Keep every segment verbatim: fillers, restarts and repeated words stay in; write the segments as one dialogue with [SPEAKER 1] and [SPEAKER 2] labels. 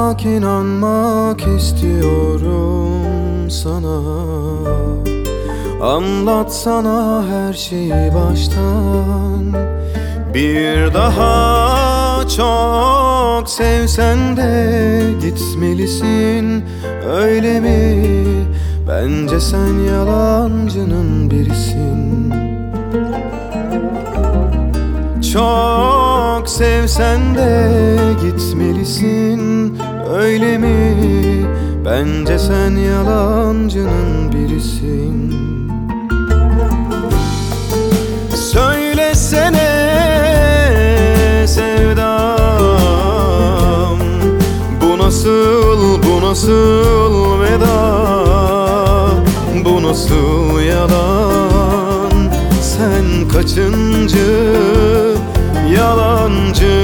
[SPEAKER 1] İnanmak, inanmak istiyorum sana. Anlatsana her şeyi baştan. Bir daha çok sevsen de gitmelisin, öyle mi? Bence sen yalancının birisin. Çok sevsen de gitmelisin, öyle mi? Bence sen yalancının birisin. Söylesene sevdam, bu nasıl, bu nasıl veda, bu nasıl yalan? Sen kaçıncı yalancı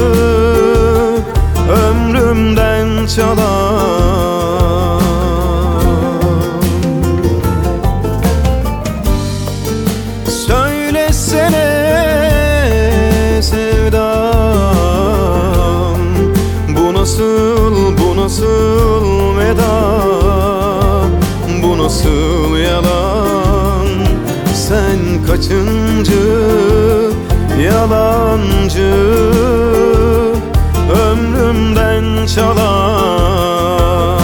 [SPEAKER 1] ömrümden çalan? Söylesene sevdam, bu nasıl, bu nasıl veda, bu nasıl yalan? Sen kaçıncı yalancı ömrümden çalan?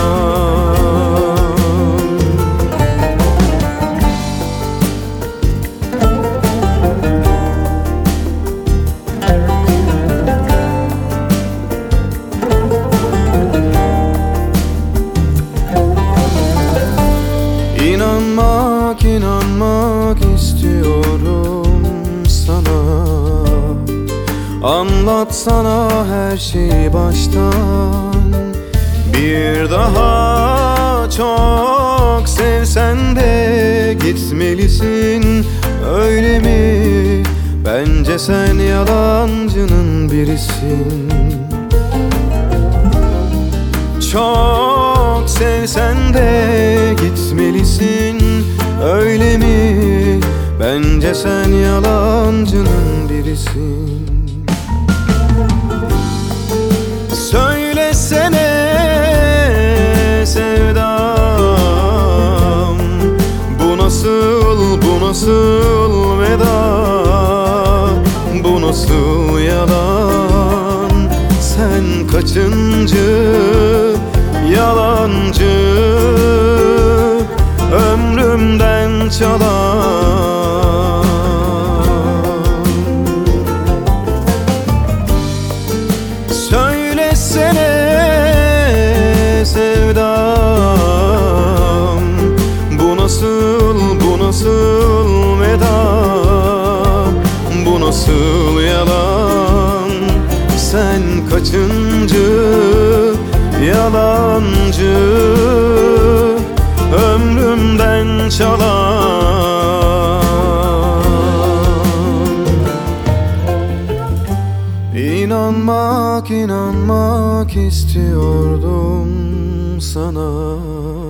[SPEAKER 1] İnanmak, inanmak istiyorum sana. Anlatsana her şeyi baştan. Bir daha çok sevsen de gitmelisin, öyle mi? Bence sen yalancının birisin. Çok sevsen de gitmelisin, öyle mi? Bence sen yalancının birisin. Söylesene sevdam, bu nasıl, bu nasıl veda, bu nasıl yalan? Sen kaçıncı yalancı ömrümden çalan? Söylesene sevdam, bu nasıl, bu nasıl veda, bu nasıl yalan? Sen kaçıncı yalancı ömrümden çalan? İnanmak, inanmak istiyordum sana.